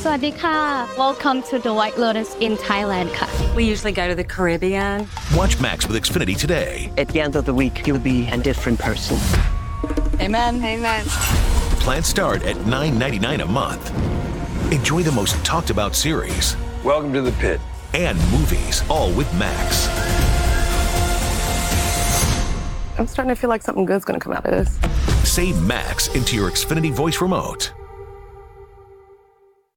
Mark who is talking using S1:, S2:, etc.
S1: Sawadika. Welcome to the White Lotus in Thailand ค่ะ
S2: We usually go to the Caribbean.
S3: Watch Max with Xfinity today.
S4: At the end of the week, you'll be a different person.
S2: Amen.
S5: Amen.
S3: Plans start at $9.99 a month. Enjoy the most talked about series
S6: Welcome to the pit.
S3: and movies, all with Max.
S5: I'm starting to feel like something good's gonna come out of this.
S3: Save Max into your Xfinity voice remote.